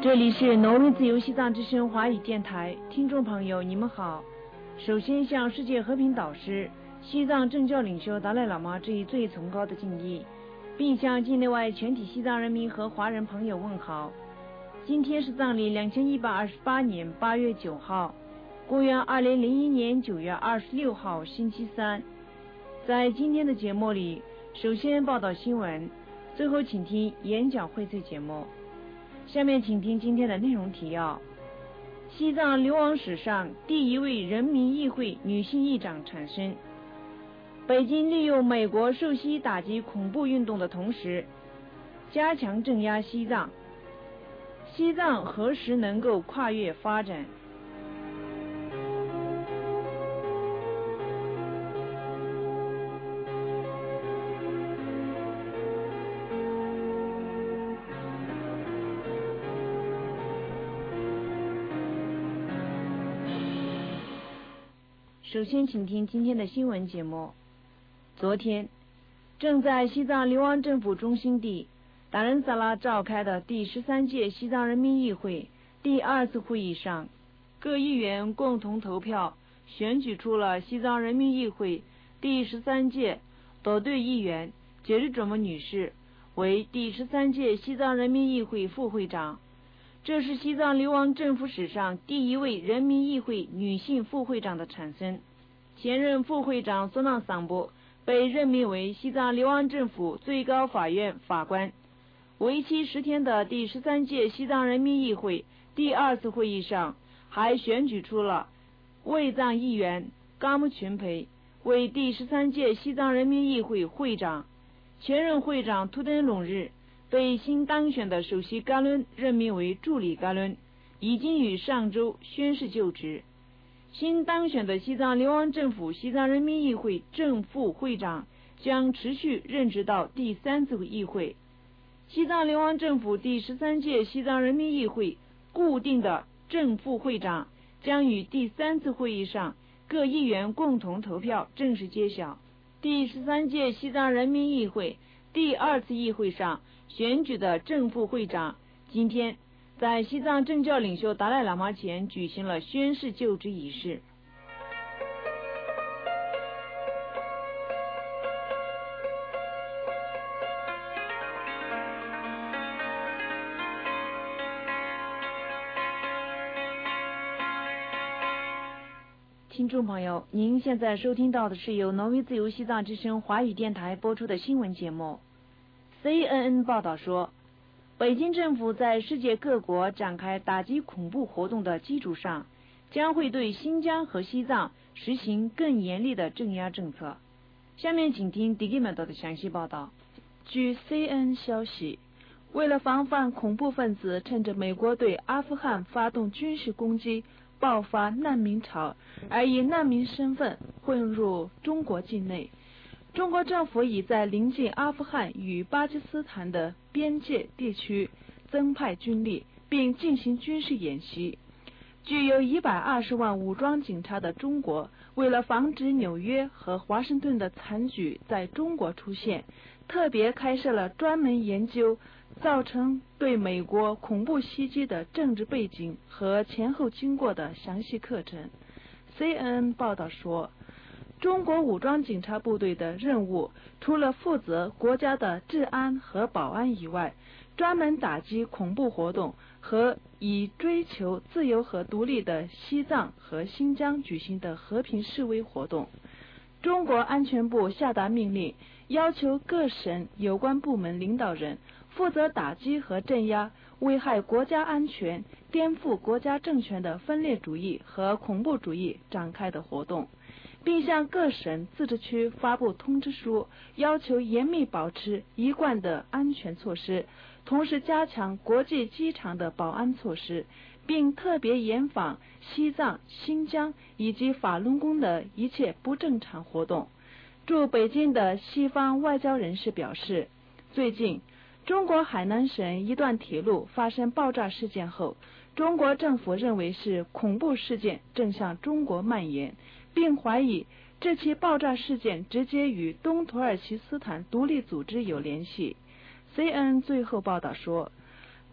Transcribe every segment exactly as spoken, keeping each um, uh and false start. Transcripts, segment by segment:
这里是挪威自由西藏之声华语电台，听众朋友你们好。首先向世界和平导师、西藏政教领袖达赖喇嘛致以最崇高的敬意，并向境内外全体西藏人民和华人朋友问好。今天是藏历两千一百二十八年八月九号，公元二零零一年九月二十六号星期三。在今天的节目里，首先报道新闻，最后请听演讲荟萃节目。下面请听今天的内容提要：西藏流亡史上第一位人民议会女性议长产生；北京利用美国受西打击恐怖运动的同时，加强镇压西藏。西藏何时能够跨越发展？首先请听今天的新闻节目。昨天，正在西藏流亡政府中心地达仁萨拉召开的第十三届西藏人民议会第二次会议上，各议员共同投票选举出了西藏人民议会第十三届多队议员杰日卓木女士为第十三届西藏人民议会副会长。这是西藏流亡政府史上第一位人民议会女性副会长的产生。前任副会长索纳桑布被任命为西藏流亡政府最高法院法官。为期十天的第十三届西藏人民议会第二次会议上，还选举出了卫藏议员嘎木群培为第十三届西藏人民议会会长。前任会长图登隆日被新当选的首席嘎伦任命为助理嘎伦，已经于上周宣誓就职。新当选的西藏流亡政府西藏人民议会正副会长将持续任职到第三次议会。西藏流亡政府第十三届西藏人民议会固定的正副会长将于第三次会议上各议员共同投票正式揭晓。第十三届西藏人民议会第二次议会上选举的正副会长今天在西藏政教领袖达赖喇嘛前举行了宣誓就职仪式。听众朋友，您现在收听到的是由挪威自由西藏之声华语电台播出的新闻节目。C N N 报道说，北京政府在世界各国展开打击恐怖活动的基础上，将会对新疆和西藏实行更严厉的镇压政策。下面请听 Digimento 的详细报道。 据 C N N 消息，为了防范恐怖分子趁着美国对阿富汗发动军事攻击爆发难民潮，而以难民身份混入中国境内，中国政府已在临近阿富汗与巴基斯坦的边界地区增派军力，并进行军事演习。具有一百二十万武装警察的中国，为了防止纽约和华盛顿的惨剧在中国出现，特别开设了专门研究造成对美国恐怖袭击的政治背景和前后经过的详细课程。 C N N 报道说，中国武装警察部队的任务除了负责国家的治安和保安以外，专门打击恐怖活动和以追求自由和独立的西藏和新疆举行的和平示威活动。中国安全部下达命令，要求各省有关部门领导人负责打击和镇压危害国家安全、颠覆国家政权的分裂主义和恐怖主义展开的活动，并向各省自治区发布通知书，要求严密保持一贯的安全措施，同时加强国际机场的保安措施，并特别严防西藏、新疆以及法轮功的一切不正常活动。驻北京的西方外交人士表示，最近中国海南省一段铁路发生爆炸事件后，中国政府认为是恐怖事件正向中国蔓延，并怀疑这起爆炸事件直接与东土耳其斯坦独立组织有联系。C N N 最后报道说，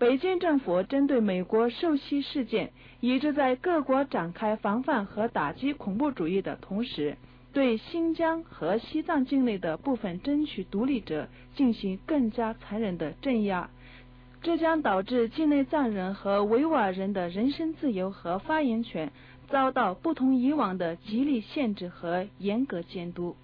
北京政府针对美国受袭事件，一直在各国展开防范和打击恐怖主义的同时，对新疆和西藏境内的部分争取独立者进行更加残忍的镇压，这将导致境内藏人和维吾尔人的人身自由和发言权遭到不同以往的极力限制和严格监督。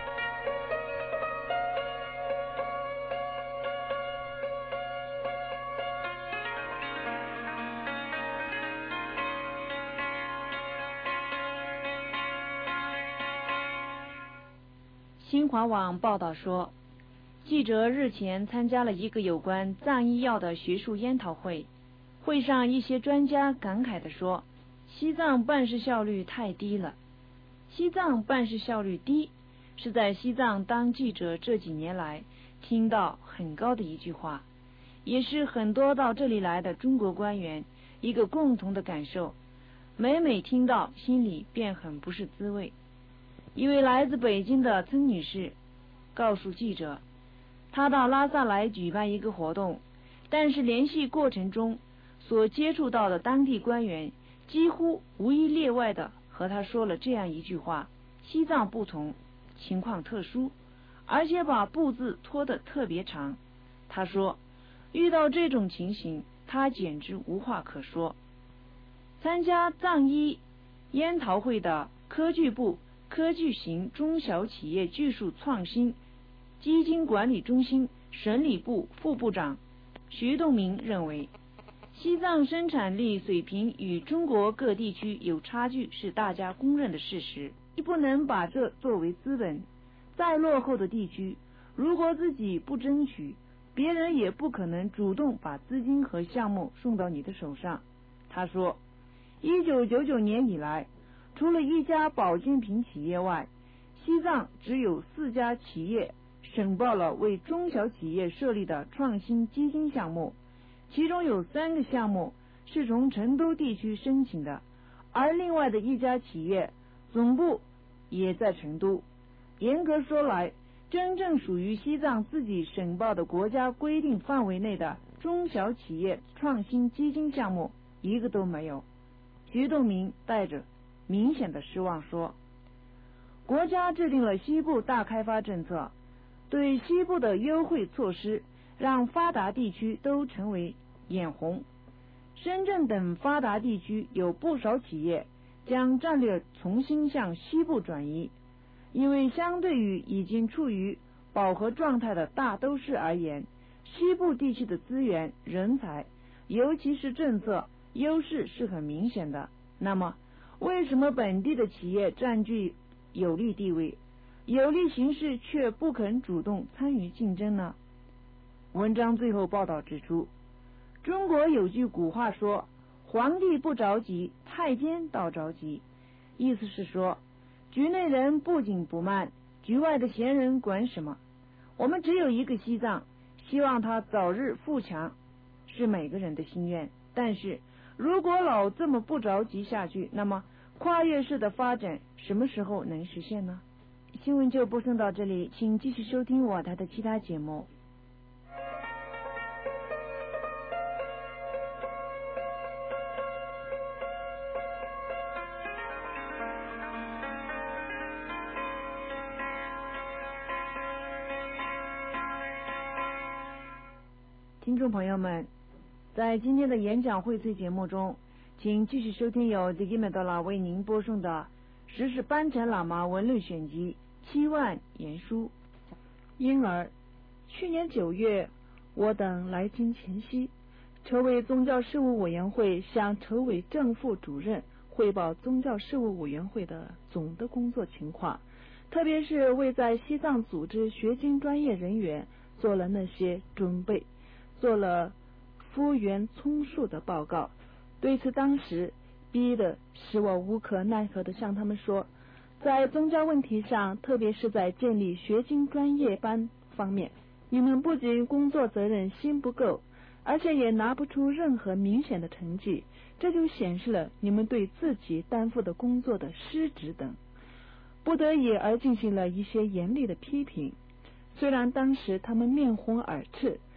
新华网报道说，记者日前参加了一个有关藏医药的学术研讨会，会上一些专家感慨地说，西藏办事效率太低了。西藏办事效率低，是在西藏当记者这几年来听到很高的一句话，也是很多到这里来的中国官员一个共同的感受，每每听到心里便很不是滋味。一位来自北京的曾女士告诉记者，她到拉萨来举办一个活动，但是联系过程中所接触到的当地官员几乎无一例外的和她说了这样一句话：西藏不同，情况特殊，而且把步子拖得特别长。她说，遇到这种情形，她简直无话可说。参加藏医研讨会的科技部科技型中小企业技术创新基金管理中心审理部副部长徐栋明认为，西藏生产力水平与中国各地区有差距是大家公认的事实，不能把这作为资本。再落后的地区，如果自己不争取，别人也不可能主动把资金和项目送到你的手上。他说，一九九九年以来，除了一家保健品企业外，西藏只有四家企业申报了为中小企业设立的创新基金项目，其中有三个项目是从成都地区申请的，而另外的一家企业总部也在成都。严格说来，真正属于西藏自己申报的国家规定范围内的中小企业创新基金项目一个都没有。徐栋明带着明显的失望说，国家制定了西部大开发政策，对西部的优惠措施让发达地区都成为眼红。深圳等发达地区有不少企业将战略重新向西部转移，因为相对于已经处于饱和状态的大都市而言，西部地区的资源、人才，尤其是政策优势是很明显的。那么为什么本地的企业占据有利地位，有利形势却不肯主动参与竞争呢？文章最后报道指出，中国有句古话说，皇帝不着急，太监倒着急，意思是说，局内人不紧不慢，局外的闲人管什么？我们只有一个西藏，希望它早日富强，是每个人的心愿。但是如果老这么不着急下去，那么跨越式的发展什么时候能实现呢？新闻就播送到这里，请继续收听我台的其他节目。听众朋友们，在今天的演讲荟萃节目中，请继续收听由迪基美多拉为您播送的时事班禅喇嘛文论选集七万言书。 因而去年九月，我等来京前夕，筹委宗教事务委员会向筹委正副主任汇报宗教事务委员会的总的工作情况，特别是为在西藏组织学经专业人员做了那些准备，做了复原充数的报告。对此当时逼的使我无可奈何地向他们说，在宗教问题上，特别是在建立学经专业班方面，你们不仅工作责任心不够，而且也拿不出任何明显的成绩，这就显示了你们对自己担负的工作的失职等。不得已而进行了一些严厉的批评。虽然当时他们面红耳赤，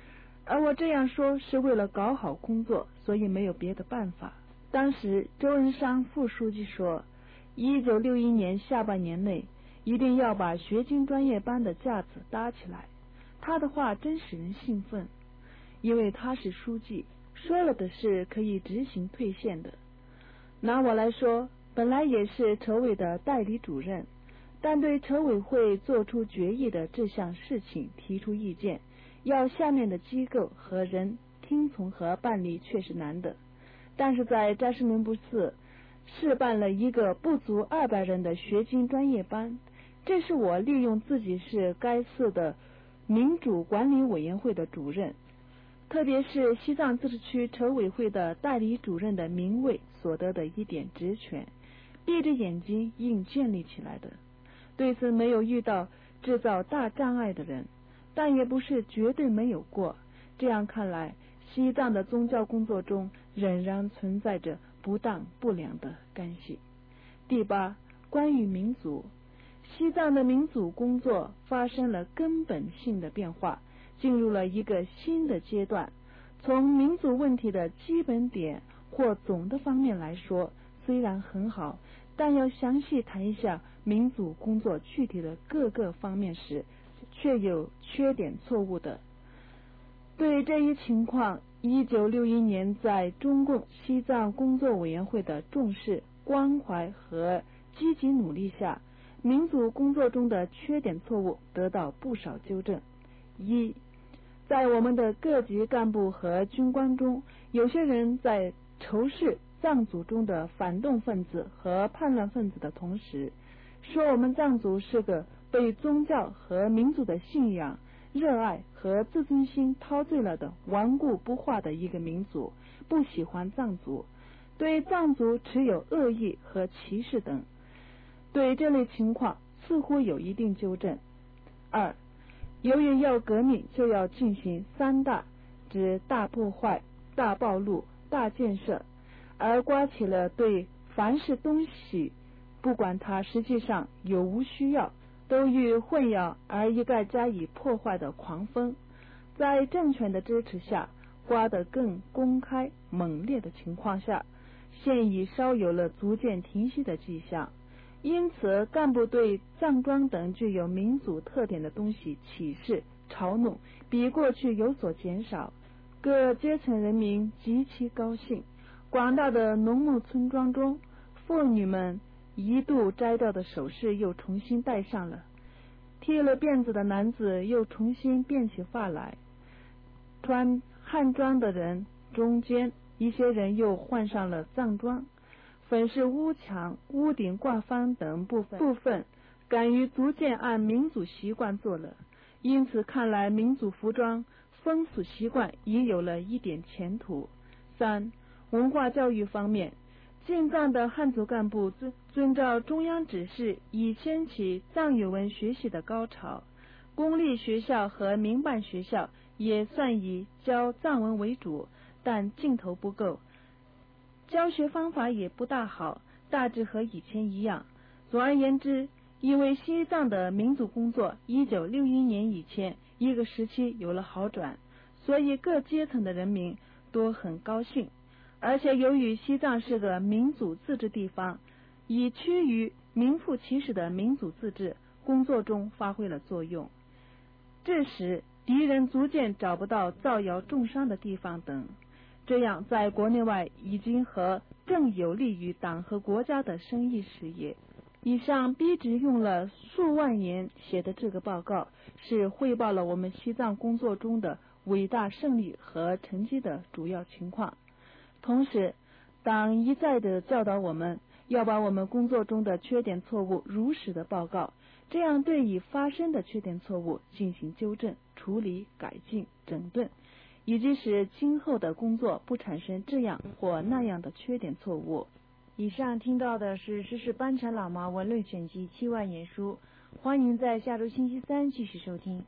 而我这样说是为了搞好工作，所以没有别的办法。当时周恩山副书记说，一九六一年下半年内一定要把学经专业班的架子搭起来。他的话真使人兴奋，因为他是书记，说了的事可以执行兑现的。拿我来说，本来也是筹委的代理主任，但对筹委会做出决议的这项事情提出意见，要下面的机构和人听从和办理却是难的。但是在扎什伦布寺试办了一个不足二百人的学经专业班，这是我利用自己是该寺的民主管理委员会的主任，特别是西藏自治区筹委会的代理主任的名位所得的一点职权，闭着眼睛硬建立起来的。对此没有遇到制造大障碍的人，但也不是绝对没有过。这样看来，西藏的宗教工作中仍然存在着不当不良的干系。第八，关于民族，西藏的民族工作发生了根本性的变化，进入了一个新的阶段。从民族问题的基本点或总的方面来说，虽然很好，但要详细谈一下民族工作具体的各个方面时，却有缺点错误的。对这一情况，一九六一年在中共西藏工作委员会的重视、关怀和积极努力下，民族工作中的缺点错误得到不少纠正。一，在我们的各级干部和军官中，有些人在仇视藏族中的反动分子和叛乱分子的同时，说我们藏族是个被宗教和民族的信仰、热爱和自尊心陶醉了的顽固不化的一个民族，不喜欢藏族，对藏族持有恶意和歧视等。对这类情况似乎有一定纠正。二，由于要革命就要进行三大，指大破坏、大暴露、大建设，而刮起了对凡是东西，不管它实际上有无需要，都予混淆而一概加以破坏的狂风，在政权的支持下，刮得更公开猛烈的情况下，现已稍有了逐渐停息的迹象。因此，干部对藏装等具有民族特点的东西歧视、嘲弄，比过去有所减少。各阶层人民极其高兴。广大的农牧村庄中，妇女们一度摘掉的首饰又重新戴上了，剃了辫子的男子又重新编起发来，穿汉装的人中间，一些人又换上了藏装。粉饰屋墙、屋顶挂幡等部分部分敢于逐渐按民族习惯做了，因此看来民族服装风俗习惯已有了一点前途。三、文化教育方面，进藏的汉族干部遵遵照中央指示，已掀起藏语文学习的高潮。公立学校和民办学校也算以教藏文为主，但劲头不够，教学方法也不大好，大致和以前一样。总而言之，因为西藏的民族工作一九六一年以前一个时期有了好转，所以各阶层的人民都很高兴。而且由于西藏是个民主自治地方，以趋于名副其实的民主自治工作中发挥了作用。这时敌人逐渐找不到造谣重伤的地方等，这样在国内外已经和正有利于党和国家的生意事业。以上逼职用了数万言写的这个报告，是汇报了我们西藏工作中的伟大胜利和成绩的主要情况。同时，党一再的教导我们要把我们工作中的缺点错误如实的报告，这样对已发生的缺点错误进行纠正、处理、改进、整顿，以及使今后的工作不产生这样或那样的缺点错误。 以上听到的是知识班禅喇嘛文论选集七万言书，欢迎在下周星期三继续收听。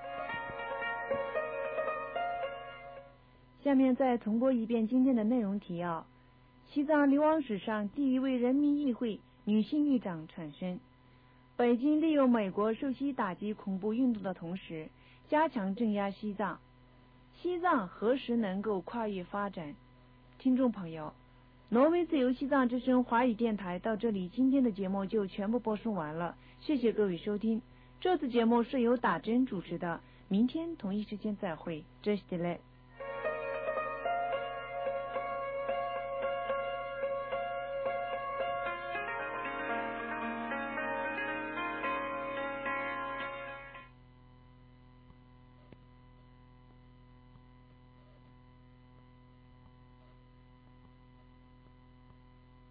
下面再重播一遍今天的内容提要：西藏流亡史上第一位人民议会女性议长产生。北京利用美国受西打击恐怖运动的同时，加强镇压西藏。 西藏何时能够跨越发展？听众朋友，挪威自由西藏之声华语电台到这里，今天的节目就全部播送完了，谢谢各位收听。这次节目是由打针主持的，明天同一时间再会，这是的嘞。